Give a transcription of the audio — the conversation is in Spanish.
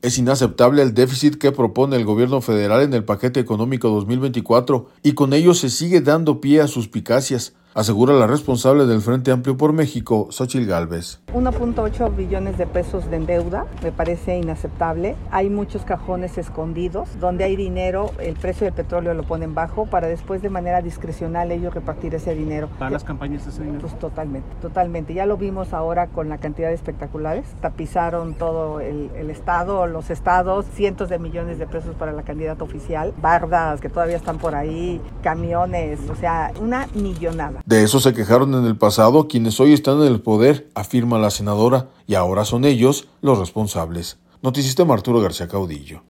Es inaceptable el déficit que propone el gobierno federal en el paquete económico 2024 y con ello se sigue dando pie a suspicacias, asegura la responsable del Frente Amplio por México, Xóchitl Gálvez. 1.8 billones de pesos de deuda, me parece inaceptable. Hay muchos cajones escondidos, donde hay dinero, el precio del petróleo lo ponen bajo, para después de manera discrecional ellos repartir ese dinero. ¿Para las campañas ese dinero? Pues totalmente. Ya lo vimos ahora con la cantidad de espectaculares. Tapizaron todo el estado, los estados, cientos de millones de pesos para la candidata oficial, bardas que todavía están por ahí, camiones, o sea, una millonada. De eso se quejaron en el pasado quienes hoy están en el poder, afirma la senadora, y ahora son ellos los responsables. Noticista Arturo García Caudillo.